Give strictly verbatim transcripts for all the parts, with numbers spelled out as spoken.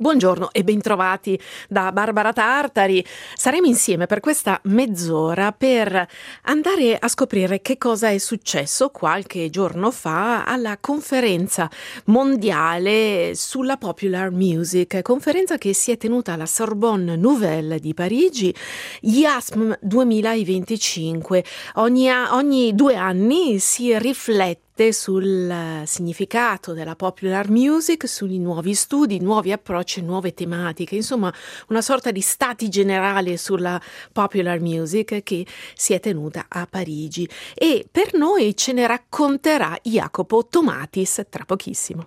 Buongiorno e bentrovati da Barbara Tartari. Saremo insieme per questa mezz'ora per andare a scoprire che cosa è successo qualche giorno fa alla conferenza mondiale sulla popular music, conferenza che si è tenuta alla Sorbonne Nouvelle di Parigi, I A S M duemilaventicinque. Ogni, ogni due anni si riflette sul significato della popular music, sui nuovi studi, nuovi approcci, nuove tematiche, insomma una sorta di stati generali sulla popular music che si è tenuta a Parigi, e per noi ce ne racconterà Jacopo Tomatis tra pochissimo.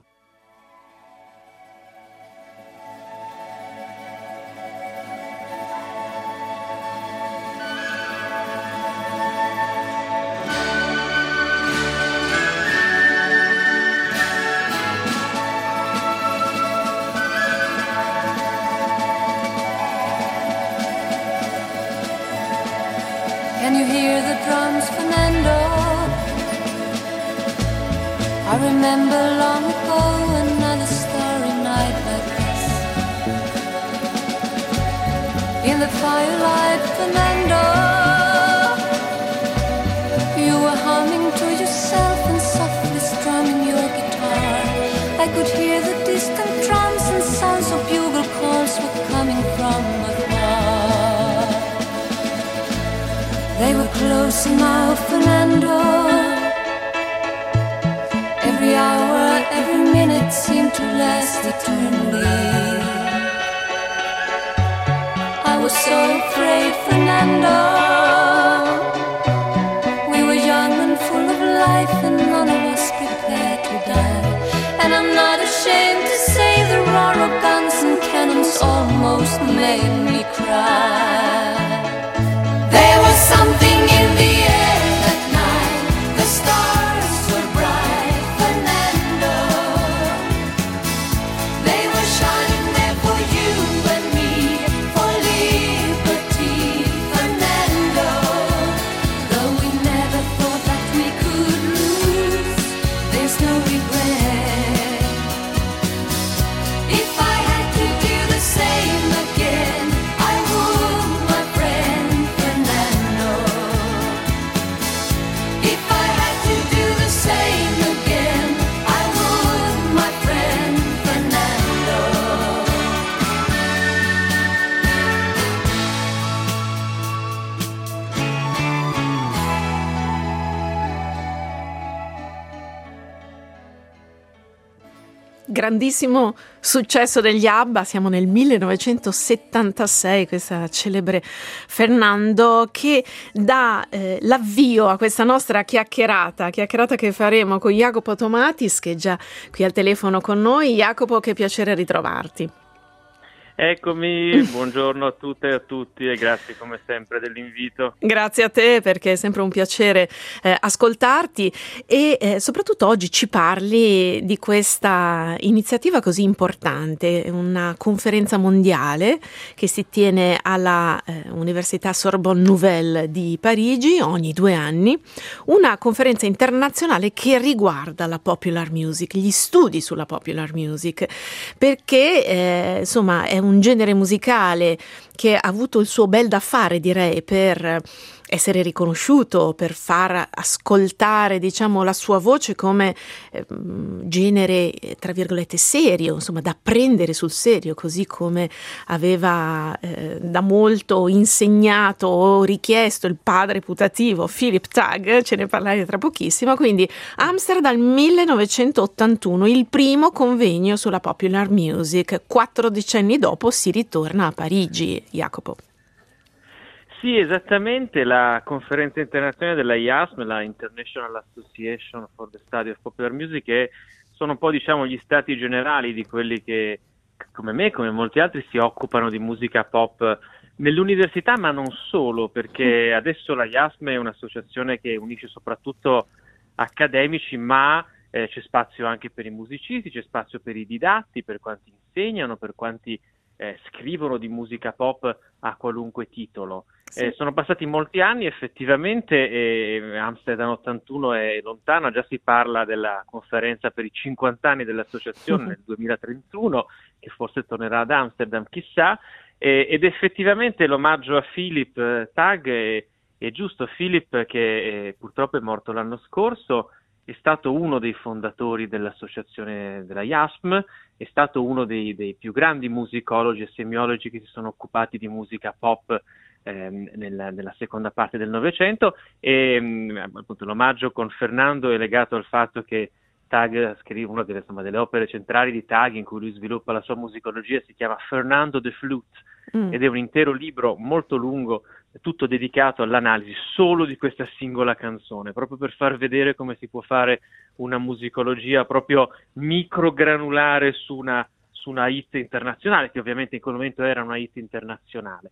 Can you hear the drums, Fernando? I remember long ago another starry night like this. In the firelight, Fernando, you were humming to yourself and softly strumming your guitar. I could hear the distant drums and sounds of bugle calls were coming from afar. They were close now, Fernando. Every hour, every minute seemed to last eternally. I was so afraid, Fernando. We were young and full of life, and none of us prepared to die. And I'm not ashamed to say the roar of guns and cannons almost made me cry. There was something in the air that night. The stars were bright, Fernando. They were shining there for you and me, for liberty, Fernando. Though we never thought that we could lose, there's no regret. If I had to do the same again, I would, my friend Fernando. If I had to do the same again, I would, my friend Fernando. Grandissimo successo degli ABBA, siamo nel millenovecentosettantasei, questa celebre Fernando che dà eh, l'avvio a questa nostra chiacchierata, chiacchierata che faremo con Jacopo Tomatis, che è già qui al telefono con noi. Jacopo, che piacere ritrovarti. Eccomi, buongiorno a tutte e a tutti e grazie come sempre dell'invito. Grazie a te, perché è sempre un piacere eh, ascoltarti e eh, soprattutto oggi ci parli di questa iniziativa così importante, una conferenza mondiale che si tiene alla eh, Università Sorbonne Nouvelle di Parigi ogni due anni, una conferenza internazionale che riguarda la popular music, gli studi sulla popular music, perché eh, insomma è un genere musicale che ha avuto il suo bel da fare, direi, per essere riconosciuto, per far ascoltare, diciamo, la sua voce come eh, genere, tra virgolette, serio, insomma, da prendere sul serio, così come aveva eh, da molto insegnato o richiesto il padre putativo Philip Tagg, ce ne parleremo tra pochissimo. Quindi Amsterdam millenovecentottantuno, il primo convegno sulla popular music, quattro decenni dopo si ritorna a Parigi, Jacopo. Sì, esattamente, la conferenza internazionale della I A S M, la International Association for the Study of Popular Music, è, sono un po', diciamo, gli stati generali di quelli che, come me, come molti altri, si occupano di musica pop nell'università, ma non solo, perché adesso la I A S M è un'associazione che unisce soprattutto accademici, ma eh, c'è spazio anche per i musicisti, c'è spazio per i didatti, per quanti insegnano, per quanti eh, scrivono di musica pop a qualunque titolo. Sì. Eh, sono passati molti anni effettivamente e Amsterdam ottantuno è lontano, già si parla della conferenza per i cinquanta anni dell'associazione nel duemilatrentuno, che forse tornerà ad Amsterdam, chissà, e, ed effettivamente l'omaggio a Philip eh, Tag è, è giusto. Philip, che eh, purtroppo è morto l'anno scorso, è stato uno dei fondatori dell'associazione della I A S M, è stato uno dei, dei più grandi musicologi e semiologi che si sono occupati di musica pop ehm, nella, nella seconda parte del Novecento, e mh, appunto l'omaggio con Fernando è legato al fatto che Tag scrive una delle, insomma, delle opere centrali di Tag, in cui lui sviluppa la sua musicologia, si chiama Fernando the Flute, mm. ed è un intero libro molto lungo, tutto dedicato all'analisi solo di questa singola canzone, proprio per far vedere come si può fare una musicologia proprio microgranulare su una, su una hit internazionale, che ovviamente in quel momento era una hit internazionale.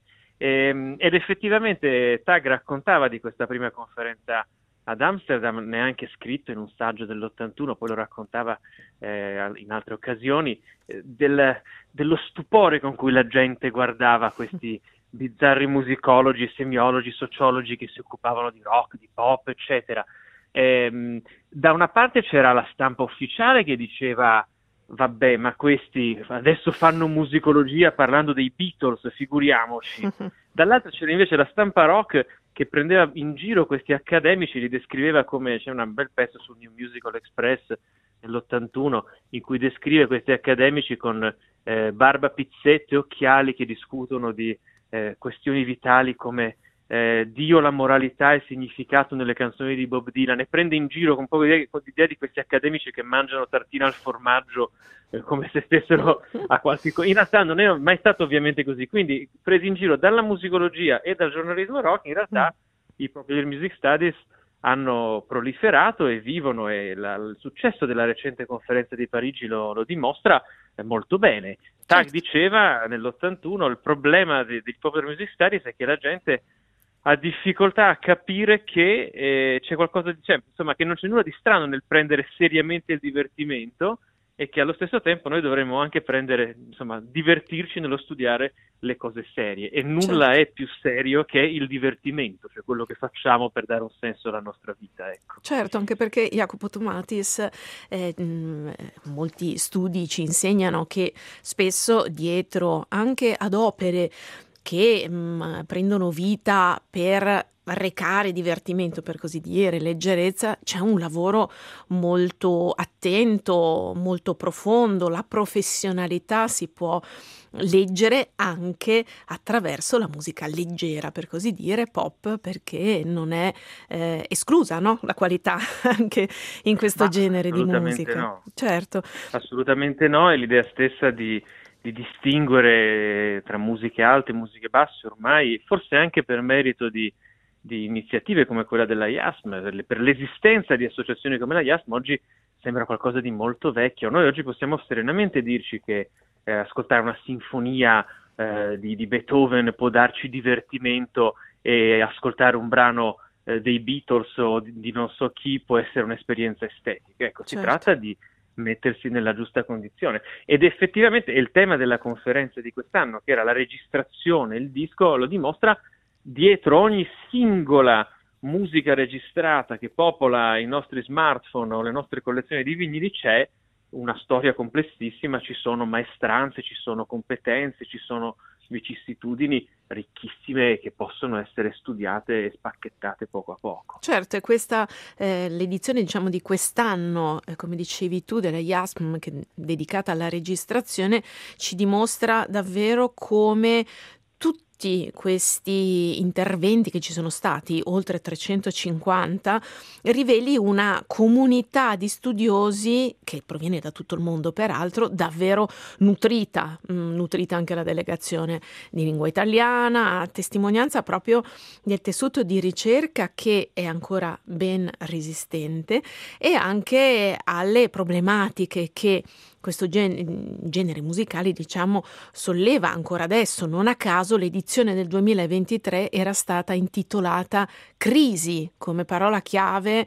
E, ed effettivamente Tag raccontava di questa prima conferenza ad Amsterdam, neanche scritto in un saggio dell'ottantuno, poi lo raccontava eh, in altre occasioni, eh, del, dello stupore con cui la gente guardava questi bizzarri musicologi, semiologi, sociologi che si occupavano di rock, di pop, eccetera. Ehm, da una parte c'era la stampa ufficiale che diceva vabbè, ma questi adesso fanno musicologia parlando dei Beatles, figuriamoci. Dall'altra c'era invece la stampa rock che prendeva in giro questi accademici, li descriveva come, c'è un bel pezzo sul New Musical Express nell'ottantuno in cui descrive questi accademici con eh, barba, pizzette, occhiali, che discutono di eh, questioni vitali come eh, Dio, la moralità e il significato nelle canzoni di Bob Dylan, e prende in giro con un po' l'idea di questi accademici che mangiano tartina al formaggio eh, come se stessero a qualche cosa. In realtà non è mai stato ovviamente così, quindi presi in giro dalla musicologia e dal giornalismo rock, in realtà mm. i Popular Music Studies hanno proliferato e vivono, e la, il successo della recente conferenza di Parigi lo, lo dimostra eh, molto bene. Tag certo. diceva nell'ottantuno il problema dei, dei Popular Music Studies è che la gente ha difficoltà a capire che eh, c'è qualcosa di, cioè, insomma, che non c'è nulla di strano nel prendere seriamente il divertimento, e che allo stesso tempo noi dovremmo anche prendere, insomma, divertirci nello studiare le cose serie, e nulla certo. è più serio che il divertimento, cioè quello che facciamo per dare un senso alla nostra vita, ecco. Certo, anche perché Jacopo Tomatis, eh, mh, molti studi ci insegnano che spesso dietro anche ad opere che mh, prendono vita per recare divertimento, per così dire, leggerezza, c'è un lavoro molto attento, molto profondo. La professionalità si può leggere anche attraverso la musica leggera, per così dire, pop, perché non è eh, esclusa, no? La qualità anche in questo Ma genere di musica. No. Certo. Assolutamente no, e l'idea stessa di di distinguere tra musiche alte e musiche basse ormai, forse anche per merito di, di iniziative come quella della I A S M, per, le, per l'esistenza di associazioni come la I A S M, oggi sembra qualcosa di molto vecchio. Noi oggi possiamo serenamente dirci che eh, ascoltare una sinfonia eh, di, di Beethoven può darci divertimento, e ascoltare un brano eh, dei Beatles o di, di non so chi può essere un'esperienza estetica. Ecco, certo. si tratta di mettersi nella giusta condizione, ed effettivamente il tema della conferenza di quest'anno, che era la registrazione, il disco, lo dimostra. Dietro ogni singola musica registrata che popola i nostri smartphone o le nostre collezioni di vinili c'è una storia complessissima, ci sono maestranze, ci sono competenze, ci sono vicissitudini ricchissime che possono essere studiate e spacchettate poco a poco. Certo, e questa eh, l'edizione, diciamo, di quest'anno, eh, come dicevi tu, della I A S M, che è dedicata alla registrazione, ci dimostra davvero come tutti questi interventi che ci sono stati, oltre trecentocinquanta, riveli una comunità di studiosi che proviene da tutto il mondo, peraltro, davvero nutrita, mh, nutrita anche la delegazione di lingua italiana, a testimonianza proprio del tessuto di ricerca che è ancora ben resistente, e anche alle problematiche che questo gen- genere musicale, diciamo, solleva ancora adesso. Non a caso l'edizione del duemilaventitré era stata intitolata Crisi, come parola chiave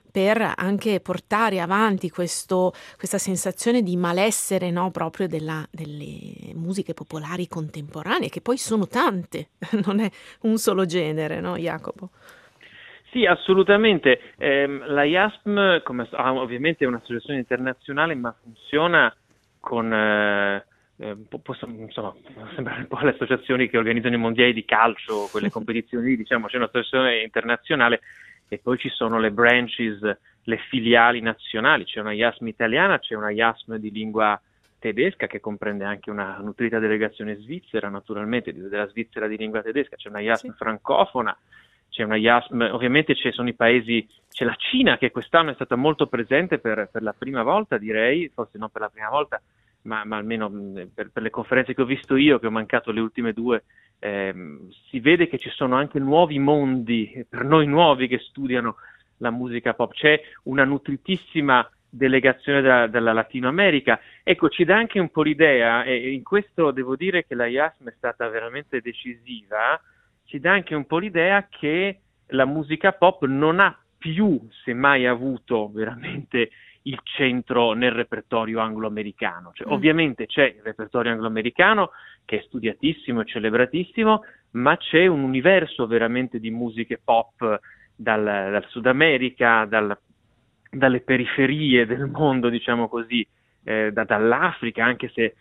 per anche portare avanti questo, questa sensazione di malessere, no, proprio della, delle musiche popolari contemporanee, che poi sono tante, non è un solo genere, no, Jacopo? Sì, assolutamente. Eh, la I A S M come, ah, ovviamente è un'associazione internazionale, ma funziona con... Eh, Eh, posso, insomma, sembrare un po' le associazioni che organizzano i mondiali di calcio, quelle competizioni, diciamo, c'è un'associazione internazionale e poi ci sono le branches, le filiali nazionali, c'è una I A S M italiana, c'è una I A S M di lingua tedesca che comprende anche una nutrita delegazione svizzera, naturalmente, della Svizzera di lingua tedesca, c'è una I A S M sì. francofona, c'è una I A S M, ovviamente ci sono i paesi, c'è la Cina che quest'anno è stata molto presente per, per la prima volta, direi, forse non per la prima volta, Ma, ma almeno per, per le conferenze che ho visto io, che ho mancato le ultime due, ehm, si vede che ci sono anche nuovi mondi, per noi nuovi, che studiano la musica pop. C'è una nutritissima delegazione da, dalla Latino America. Ecco, ci dà anche un po' l'idea, e in questo devo dire che la I A S M è stata veramente decisiva, ci dà anche un po' l'idea che la musica pop non ha più, semmai avuto veramente il centro nel repertorio anglo-americano. Cioè, mm. Ovviamente c'è il repertorio anglo-americano che è studiatissimo e celebratissimo, ma c'è un universo veramente di musiche pop dal, dal Sud America, dal, dalle periferie del mondo, diciamo così, eh, da, dall'Africa, anche se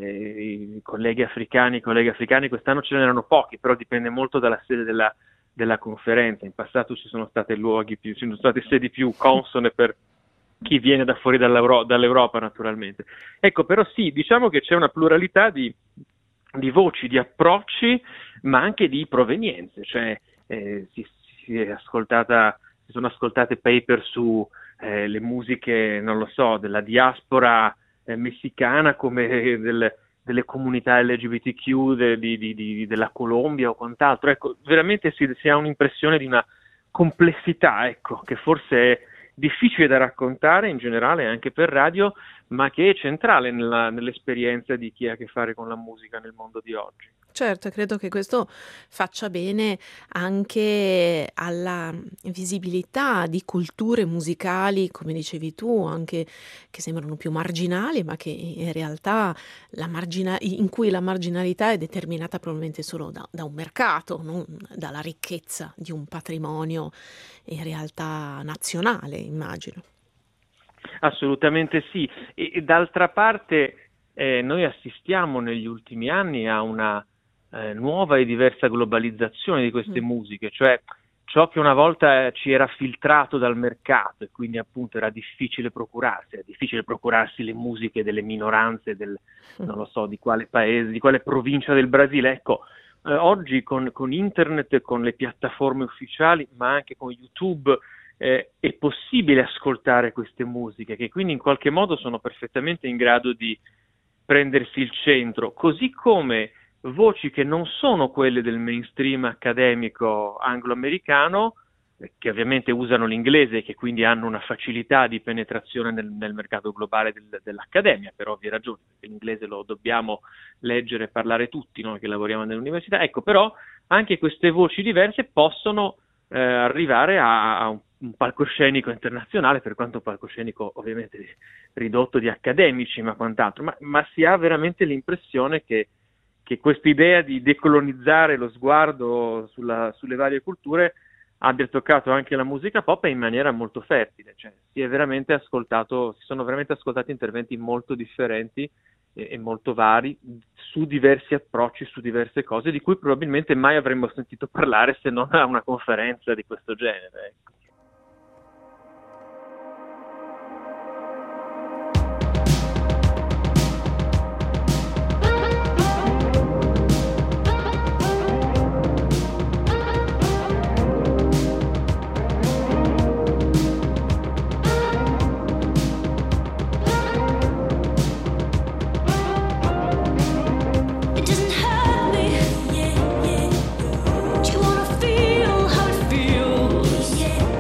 eh, i colleghi africani, i colleghi africani quest'anno ce n'erano pochi, però dipende molto dalla sede della, della conferenza. In passato ci sono state luoghi più, ci sono state sedi più consone per chi viene da fuori dall'Euro- dall'Europa, naturalmente. Ecco, però sì, diciamo che c'è una pluralità di, di voci, di approcci, ma anche di provenienze, cioè eh, si, si è ascoltata, si sono ascoltate paper su eh, le musiche, non lo so, della diaspora eh, messicana, come del, delle comunità L G B T Q de, di, di, di, della Colombia o quant'altro. Ecco, veramente si, si ha un'impressione di una complessità, ecco, che forse è difficile da raccontare in generale anche per radio, ma che è centrale nella, nell'esperienza di chi ha a che fare con la musica nel mondo di oggi. Certo, credo che questo faccia bene anche alla visibilità di culture musicali, come dicevi tu, anche che sembrano più marginali, ma che in realtà la margina- in cui la marginalità è determinata probabilmente solo da, da un mercato, non dalla ricchezza di un patrimonio in realtà nazionale, immagino. Assolutamente sì. E, e d'altra parte eh, noi assistiamo negli ultimi anni a una Eh, nuova e diversa globalizzazione di queste mm. musiche, cioè ciò che una volta ci era filtrato dal mercato e quindi appunto era difficile procurarsi, era difficile procurarsi le musiche delle minoranze del, mm. non lo so, di quale paese, di quale provincia del Brasile. Ecco, eh, oggi con, con internet, con le piattaforme ufficiali, ma anche con YouTube, eh, è possibile ascoltare queste musiche, che quindi in qualche modo sono perfettamente in grado di prendersi il centro, così come voci che non sono quelle del mainstream accademico anglo-americano, che ovviamente usano l'inglese e che quindi hanno una facilità di penetrazione nel, nel mercato globale del, dell'accademia, per ovvie ragioni, perché l'inglese lo dobbiamo leggere e parlare tutti noi che lavoriamo nell'università. Ecco, però anche queste voci diverse possono eh, arrivare a, a un, un palcoscenico internazionale, per quanto un palcoscenico ovviamente ridotto di accademici, ma quant'altro, ma, ma si ha veramente l'impressione che che questa idea di decolonizzare lo sguardo sulla, sulle varie culture abbia toccato anche la musica pop in maniera molto fertile, cioè si è veramente ascoltato, si sono veramente ascoltati interventi molto differenti e, e molto vari su diversi approcci, su diverse cose di cui probabilmente mai avremmo sentito parlare se non a una conferenza di questo genere. Ecco. Yeah.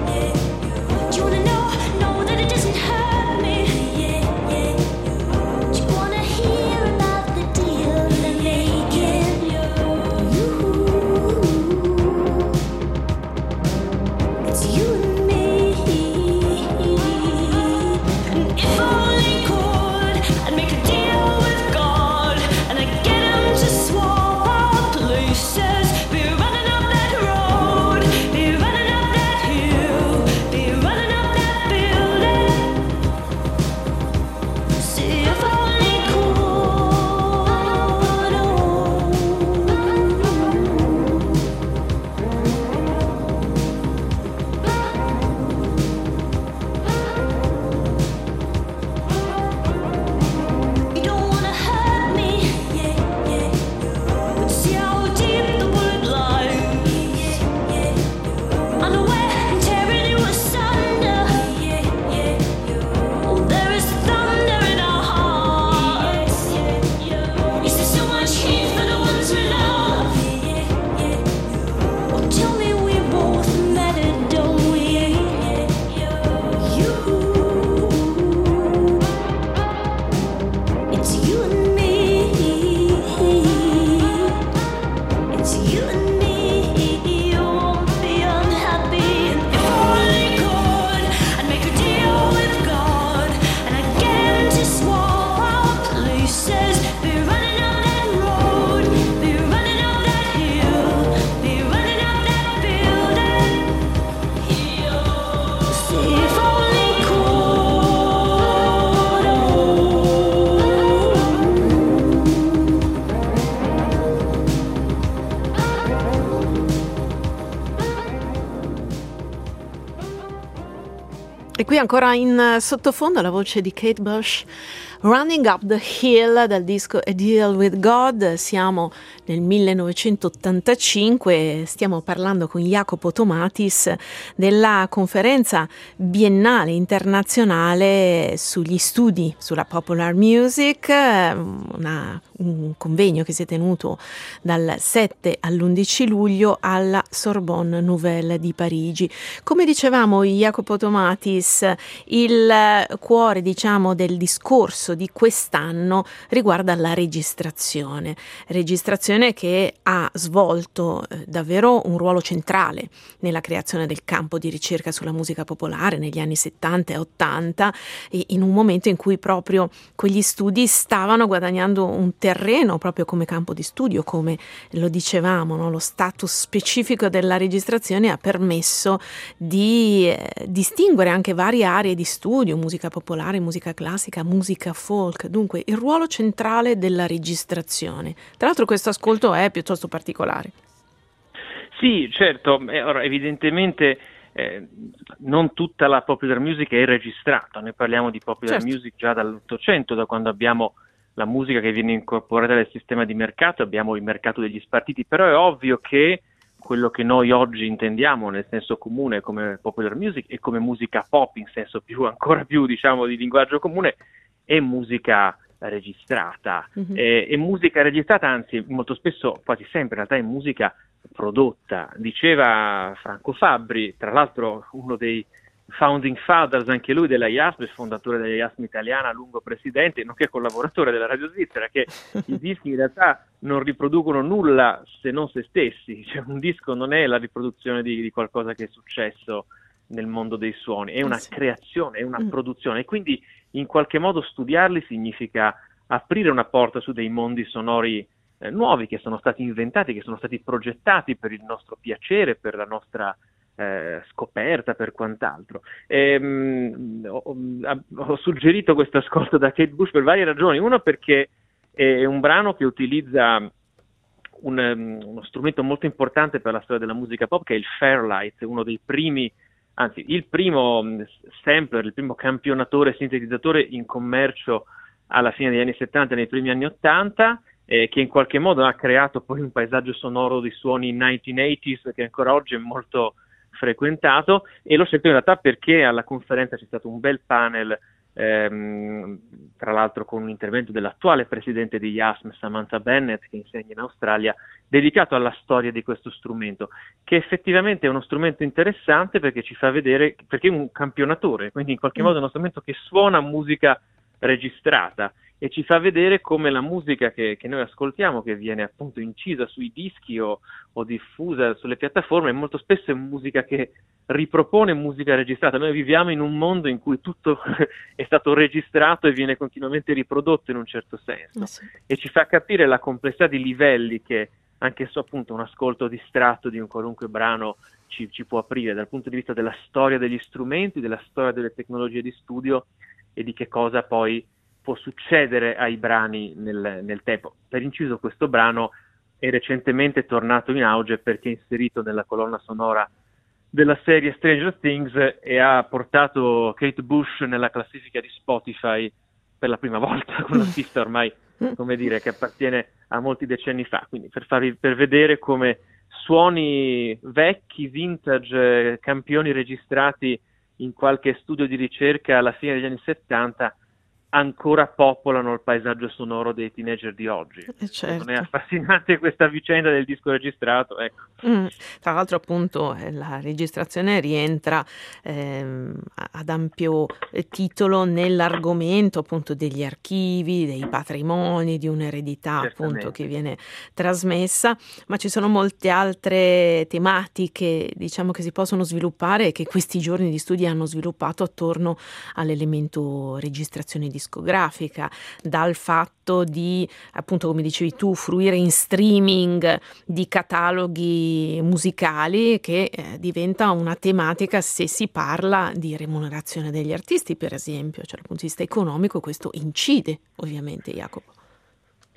qui ancora in sottofondo la voce di Kate Bush, Running Up the Hill, dal disco A Deal with God. Siamo nel millenovecentottantacinque, stiamo parlando con Jacopo Tomatis della conferenza biennale internazionale sugli studi sulla popular music, una, un convegno che si è tenuto dal sette all'undici luglio alla Sorbonne Nouvelle di Parigi. Come dicevamo, Jacopo Tomatis, il cuore, diciamo, del discorso di quest'anno riguarda la registrazione, registrazione che ha svolto eh, davvero un ruolo centrale nella creazione del campo di ricerca sulla musica popolare negli anni settanta e ottanta, e in un momento in cui proprio quegli studi stavano guadagnando un terreno proprio come campo di studio, come lo dicevamo, no? Lo status specifico della registrazione ha permesso di eh, distinguere anche varie aree di studio, musica popolare, musica classica, musica folk, dunque il ruolo centrale della registrazione. Tra l'altro questo ascolto è piuttosto particolare. Sì, certo, eh, ora, evidentemente eh, non tutta la popular music è registrata, noi parliamo di popular Certo. music già dall'Ottocento, da quando abbiamo la musica che viene incorporata nel sistema di mercato, abbiamo il mercato degli spartiti, però è ovvio che quello che noi oggi intendiamo nel senso comune come popular music e come musica pop in senso più, ancora più, diciamo, di linguaggio comune, è musica registrata. Mm-hmm. è, è musica registrata, anzi molto spesso, quasi sempre in realtà è musica prodotta. Diceva Franco Fabbri, tra l'altro uno dei founding fathers anche lui della I A S M, fondatore della I A S M italiana, lungo presidente, nonché collaboratore della Radio Svizzera, che i dischi in realtà non riproducono nulla se non se stessi, cioè un disco non è la riproduzione di, di qualcosa che è successo nel mondo dei suoni, è una sì. creazione, è una Mm. produzione, e quindi in qualche modo studiarli significa aprire una porta su dei mondi sonori eh, nuovi che sono stati inventati, che sono stati progettati per il nostro piacere, per la nostra eh, scoperta, per quant'altro. Ehm, ho, ho suggerito questo ascolto da Kate Bush per varie ragioni. Uno, perché è un brano che utilizza un, um, uno strumento molto importante per la storia della musica pop, che è il Fairlight, uno dei primi, anzi il primo um, sampler, il primo campionatore, sintetizzatore in commercio alla fine degli anni settanta e nei primi anni ottanta, eh, che in qualche modo ha creato poi un paesaggio sonoro di suoni millenottanta che ancora oggi è molto frequentato. E l'ho scelto in realtà perché alla conferenza c'è stato un bel panel, ehm, tra l'altro con un intervento dell'attuale presidente di I A S M, Samantha Bennett, che insegna in Australia, dedicato alla storia di questo strumento, che effettivamente è uno strumento interessante perché ci fa vedere, perché è un campionatore, quindi in qualche modo è uno strumento che suona musica registrata e ci fa vedere come la musica che, che noi ascoltiamo, che viene appunto incisa sui dischi o, o diffusa sulle piattaforme, molto spesso è musica che ripropone musica registrata. Noi viviamo in un mondo in cui tutto è stato registrato e viene continuamente riprodotto in un certo senso, Eh sì. e ci fa capire la complessità di livelli che anche so appunto un ascolto distratto di un qualunque brano ci, ci può aprire dal punto di vista della storia degli strumenti, della storia delle tecnologie di studio e di che cosa poi può succedere ai brani nel, nel tempo. Per inciso, questo brano è recentemente tornato in auge perché è inserito nella colonna sonora della serie Stranger Things e ha portato Kate Bush nella classifica di Spotify per la prima volta, con l'artista ormai, come dire, che appartiene a molti decenni fa. Quindi per farvi, per vedere come suoni vecchi, vintage, eh, campioni registrati in qualche studio di ricerca alla fine degli anni settanta ancora popolano il paesaggio sonoro dei teenager di oggi. Eh certo. Non è affascinante questa vicenda del disco registrato? Ecco. Mm. Tra l'altro appunto eh, la registrazione rientra ehm, ad ampio eh, titolo nell'argomento appunto degli archivi, dei patrimoni, di un'eredità appunto che viene trasmessa, ma ci sono molte altre tematiche, diciamo, che si possono sviluppare e che questi giorni di studi hanno sviluppato attorno all'elemento registrazione discografica, dal fatto di, appunto come dicevi tu, fruire in streaming di cataloghi musicali, che eh, diventa una tematica se si parla di remunerazione degli artisti, per esempio, cioè dal punto di vista economico questo incide ovviamente, Jacopo.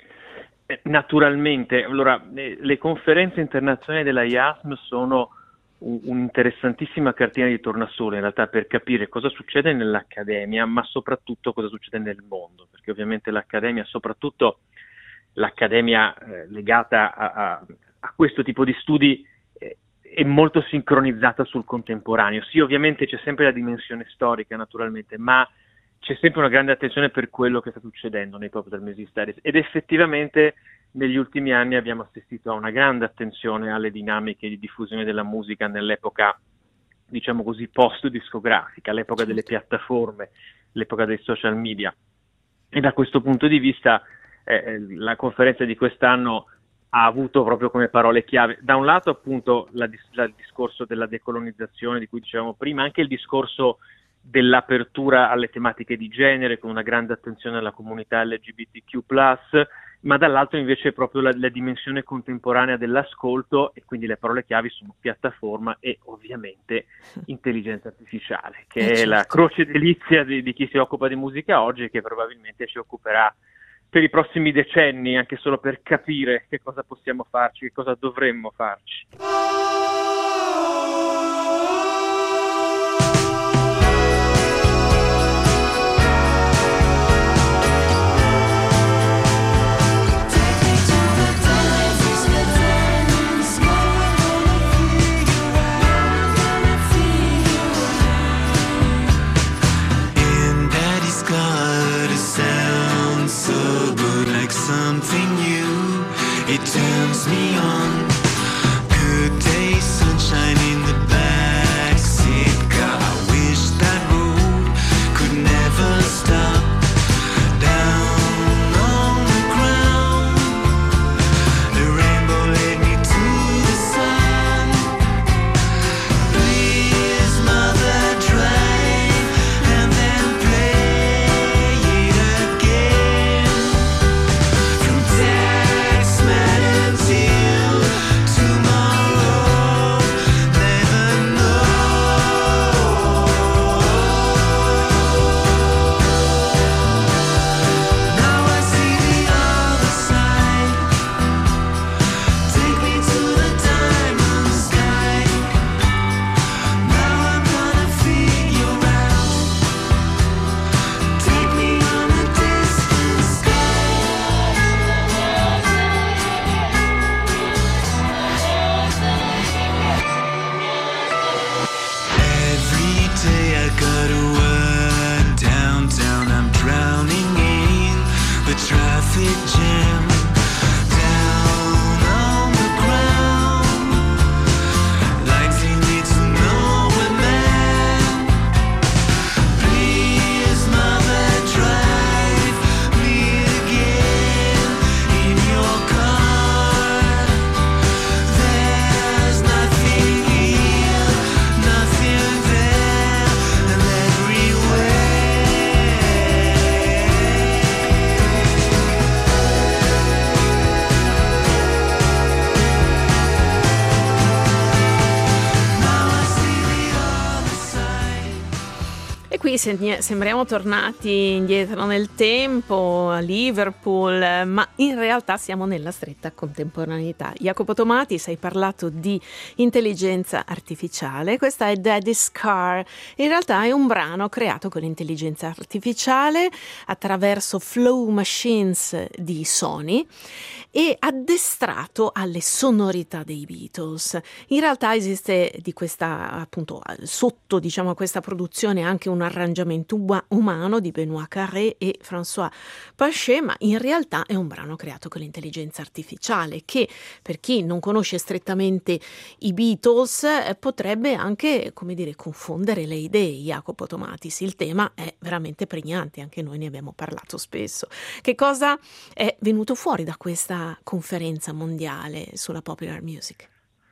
Naturalmente, allora, le conferenze internazionali della I A S M sono un, un'interessantissima cartina di tornasole in realtà per capire cosa succede nell'accademia, ma soprattutto cosa succede nel mondo, perché ovviamente l'accademia, soprattutto l'accademia eh, legata a, a, a questo tipo di studi, eh, è molto sincronizzata sul contemporaneo. Sì, ovviamente c'è sempre la dimensione storica naturalmente, ma c'è sempre una grande attenzione per quello che sta succedendo nei Popular Music Studies, ed effettivamente negli ultimi anni abbiamo assistito a una grande attenzione alle dinamiche di diffusione della musica nell'epoca, diciamo così, post-discografica, l'epoca delle piattaforme, l'epoca dei social media. E da questo punto di vista eh, la conferenza di quest'anno ha avuto proprio come parole chiave, da un lato appunto la, la, il discorso della decolonizzazione di cui dicevamo prima, anche il discorso dell'apertura alle tematiche di genere con una grande attenzione alla comunità L G B T Q plus, ma dall'altro invece proprio la, la dimensione contemporanea dell'ascolto, e quindi le parole chiavi sono piattaforma e ovviamente intelligenza artificiale, che eh è certo. la croce delizia di, di chi si occupa di musica oggi e che probabilmente ci occuperà per i prossimi decenni, anche solo per capire che cosa possiamo farci, che cosa dovremmo farci. Something new, it turns me on. Good day, sunshine in the backseat. God, I wish that road could never stop. Down on the ground, the rainbow led me to the sun. Please, mother, drive and then play it again. Qui sembriamo tornati indietro nel tempo, a Liverpool, ma in realtà siamo nella stretta contemporaneità. Jacopo Tomatis, hai parlato di intelligenza artificiale, questa è Daddy's Car, in realtà è un brano creato con l'intelligenza artificiale attraverso Flow Machines di Sony e addestrato alle sonorità dei Beatles. In realtà esiste di questa, appunto, sotto diciamo questa produzione anche un arrangiamento umano di Benoît Carré e François Pachet, ma in realtà è un brano creato con l'intelligenza artificiale che, per chi non conosce strettamente i Beatles, eh, potrebbe anche, come dire, confondere le idee. Jacopo Tomatis, il tema è veramente pregnante, anche noi ne abbiamo parlato spesso. Che cosa è venuto fuori da questa conferenza mondiale sulla popular music?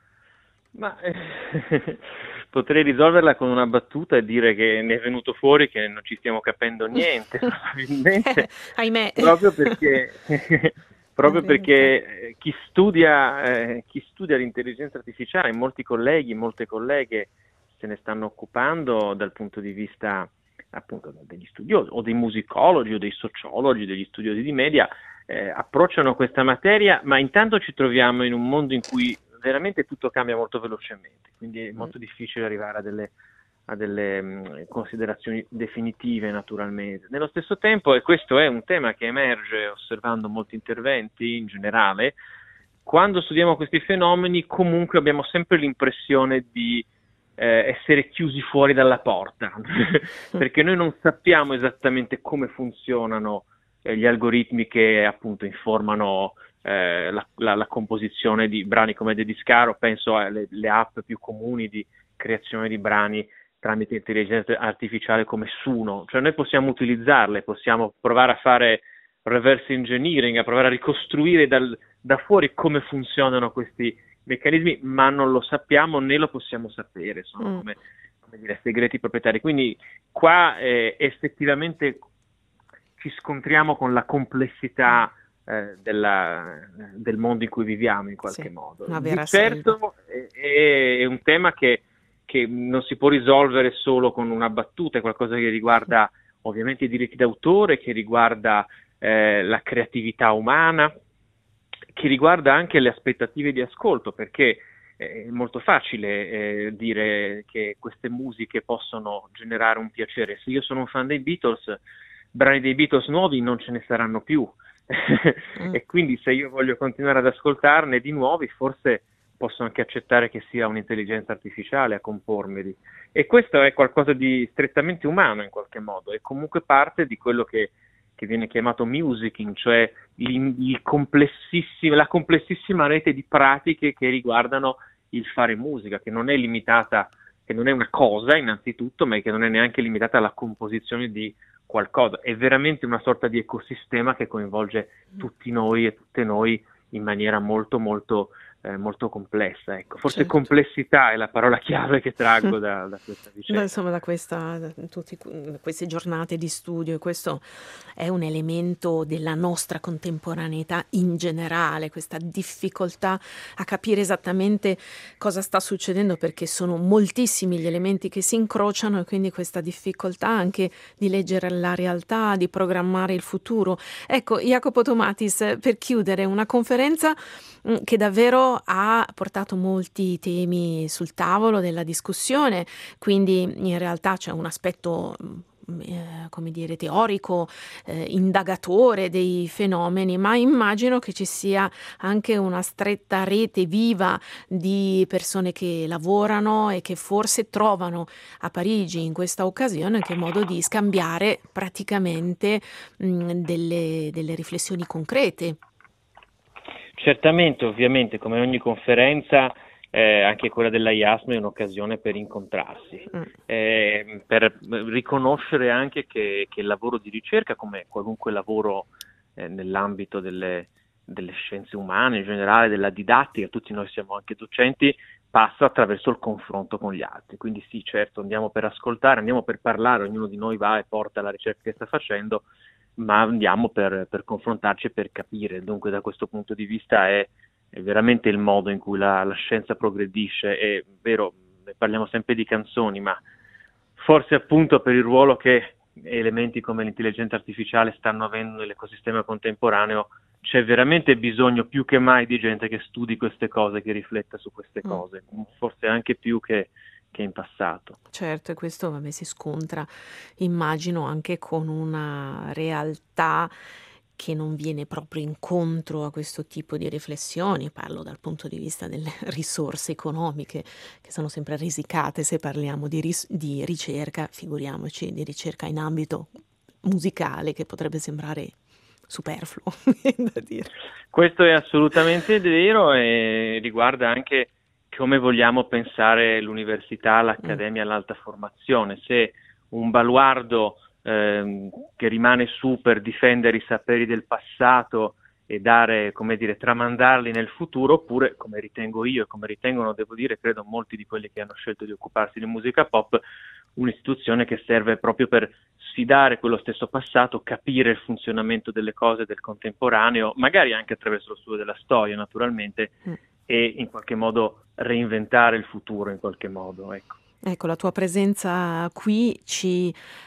Ma eh, potrei risolverla con una battuta e dire che ne è venuto fuori che non ci stiamo capendo niente, probabilmente, ahimè, proprio perché proprio perché chi studia eh, chi studia l'intelligenza artificiale, molti colleghi, molte colleghe se ne stanno occupando dal punto di vista appunto degli studiosi o dei musicologi o dei sociologi, degli studiosi di media, eh, approcciano questa materia, ma intanto ci troviamo in un mondo in cui veramente tutto cambia molto velocemente, quindi è molto difficile arrivare a delle, a delle mh, considerazioni definitive naturalmente. Nello stesso tempo, e questo è un tema che emerge osservando molti interventi in generale, quando studiamo questi fenomeni comunque abbiamo sempre l'impressione di eh, essere chiusi fuori dalla porta, perché noi non sappiamo esattamente come funzionano eh, gli algoritmi che appunto informano eh, la, la, la composizione di brani come The Discaro. Penso alle le app più comuni di creazione di brani tramite intelligenza artificiale come Suno, cioè noi possiamo utilizzarle, possiamo provare a fare reverse engineering, a provare a ricostruire dal, da fuori come funzionano questi meccanismi, ma non lo sappiamo né lo possiamo sapere, sono Mm. come, come dire, segreti proprietari. Quindi qua eh, effettivamente ci scontriamo con la complessità eh, della, del mondo in cui viviamo in qualche Sì, modo. una Di vera selva. certo è, è un tema che, che non si può risolvere solo con una battuta, è qualcosa che riguarda ovviamente i diritti d'autore, che riguarda eh, la creatività umana, che riguarda anche le aspettative di ascolto, perché è molto facile eh, dire che queste musiche possono generare un piacere. Se io sono un fan dei Beatles, brani dei Beatles nuovi non ce ne saranno più Mm. e quindi se io voglio continuare ad ascoltarne di nuovi, forse posso anche accettare che sia un'intelligenza artificiale a compormeli, e questo è qualcosa di strettamente umano in qualche modo, è comunque parte di quello che che viene chiamato musicking, cioè il, il complessissimo, la complessissima rete di pratiche che riguardano il fare musica, che non è limitata, che non è una cosa innanzitutto, ma che non è neanche limitata alla composizione di qualcosa, è veramente una sorta di ecosistema che coinvolge tutti noi e tutte noi in maniera molto molto eh, molto complessa. Ecco, forse Certo. complessità è la parola chiave che traggo da, da questa Da, vicenda. insomma, da questa, da tutti que- queste giornate di studio, e questo è un elemento della nostra contemporaneità in generale, questa difficoltà a capire esattamente cosa sta succedendo, perché sono moltissimi gli elementi che si incrociano, e quindi questa difficoltà anche di leggere la realtà, di programmare il futuro. Ecco, Jacopo Tomatis, per chiudere, una conferenza mh, che davvero ha portato molti temi sul tavolo della discussione, quindi in realtà c'è un aspetto mh, eh, come dire, teorico, eh, indagatore dei fenomeni, ma immagino che ci sia anche una stretta rete viva di persone che lavorano e che forse trovano a Parigi in questa occasione anche modo di scambiare praticamente mh, delle, delle riflessioni concrete. Certamente, ovviamente, come ogni conferenza, eh, anche quella della I A S M è un'occasione per incontrarsi, Mm. eh, per riconoscere anche che, che il lavoro di ricerca, come qualunque lavoro eh, nell'ambito delle, delle scienze umane in generale, della didattica, tutti noi siamo anche docenti, passa attraverso il confronto con gli altri. Quindi sì, certo, andiamo per ascoltare, andiamo per parlare, ognuno di noi va e porta la ricerca che sta facendo, ma andiamo per, per confrontarci e per capire. Dunque da questo punto di vista è, è veramente il modo in cui la, la scienza progredisce. È vero, parliamo sempre di canzoni, ma forse appunto per il ruolo che elementi come l'intelligenza artificiale stanno avendo nell'ecosistema contemporaneo, c'è veramente bisogno più che mai di gente che studi queste cose, che rifletta su queste Mm. cose, forse anche più che che in passato. Certo, e questo vabbè, si scontra, immagino, anche con una realtà che non viene proprio incontro a questo tipo di riflessioni. Parlo dal punto di vista delle risorse economiche, che sono sempre risicate se parliamo di, ris- di ricerca, figuriamoci di ricerca in ambito musicale, che potrebbe sembrare superfluo, da dire. Questo è assolutamente vero e riguarda anche come vogliamo pensare l'università, l'accademia, l'alta formazione. Se un baluardo ehm, che rimane su per difendere i saperi del passato e dare, come dire, tramandarli nel futuro, oppure, come ritengo io e come ritengono, devo dire, credo molti di quelli che hanno scelto di occuparsi di musica pop, un'istituzione che serve proprio per sfidare quello stesso passato, capire il funzionamento delle cose del contemporaneo, magari anche attraverso lo studio della storia, naturalmente, Mm. e in qualche modo reinventare il futuro in qualche modo, ecco. Ecco, la tua presenza qui ci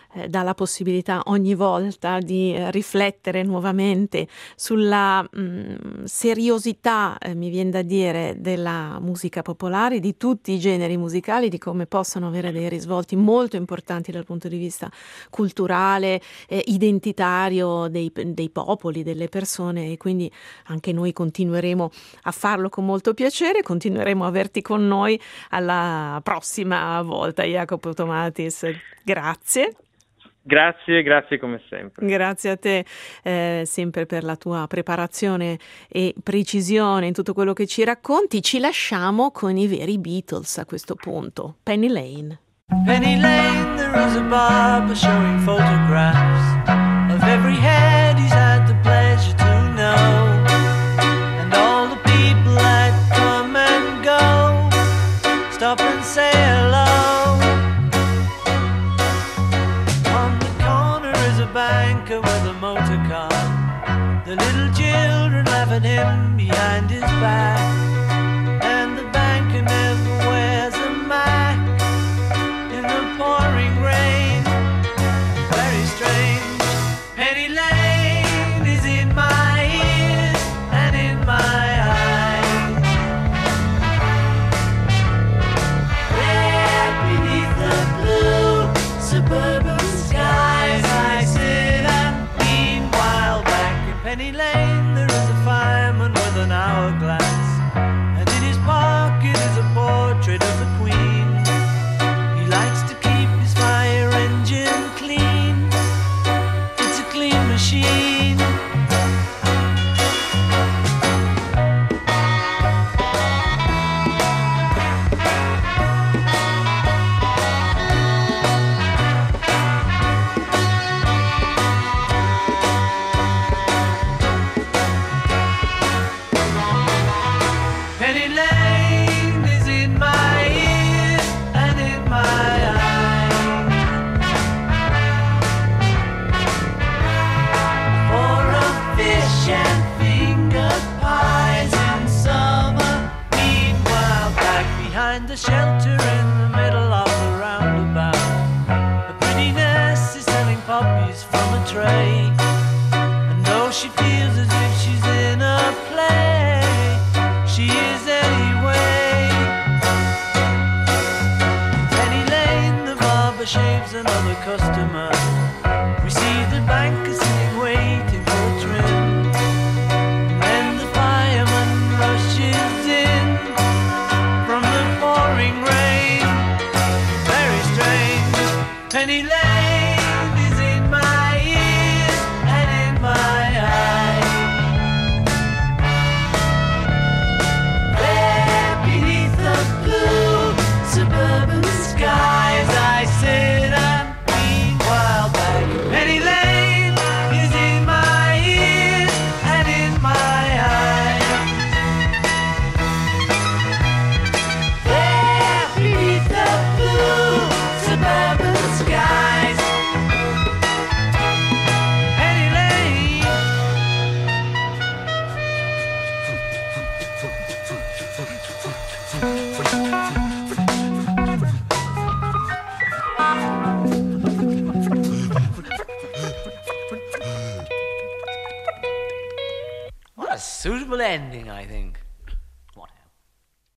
eh, dà la possibilità ogni volta di eh, riflettere nuovamente sulla mh, seriosità, eh, mi viene da dire, della musica popolare, di tutti i generi musicali, di come possono avere dei risvolti molto importanti dal punto di vista culturale, eh, identitario dei, dei popoli, delle persone, e quindi anche noi continueremo a farlo con molto piacere, continueremo a averti con noi alla prossima volta, Jacopo Tomatis. Grazie. Grazie, grazie come sempre. Grazie a te, eh, sempre per la tua preparazione e precisione in tutto quello che ci racconti. Ci lasciamo con i veri Beatles a questo punto. Penny Lane. Penny Lane, there is a barber showing photographs of every head he's had the pleasure to know, and all the people that come and go stop and say hello. On the corner is a banker with a motor car. The little children laugh at him behind his back, and the banker never wears a mask in the pouring rain. Very strange. Penny Lane is in my ears and in my eyes. There beneath the blue suburban skies I sit and meanwhile back in Penny Lane there is a fireman with an hourglass, and in his pocket is a portrait of the Queen. He likes to keep his fire engine clean. It's a clean machine. Penny Lane is in my ears and in my eyes. For a fish and finger pies in summer. Meanwhile, back behind the shelter in the middle of the roundabout, a pretty nurse is selling poppies from a tray. And though she feels as if she's in a play, she is anyway. Penny Lane, the barber shaves another customer. We see the banker sitting waiting for trim. And then the fireman rushes in from the pouring rain. Very strange. Penny Lane is in my ears and in my eyes. There beneath the blue suburban skies I sit and meanwhile back in Penny Lane is in my ears and in my eyes. There beneath the blue suburban skies, Penny Lane. What a suitable ending, I think.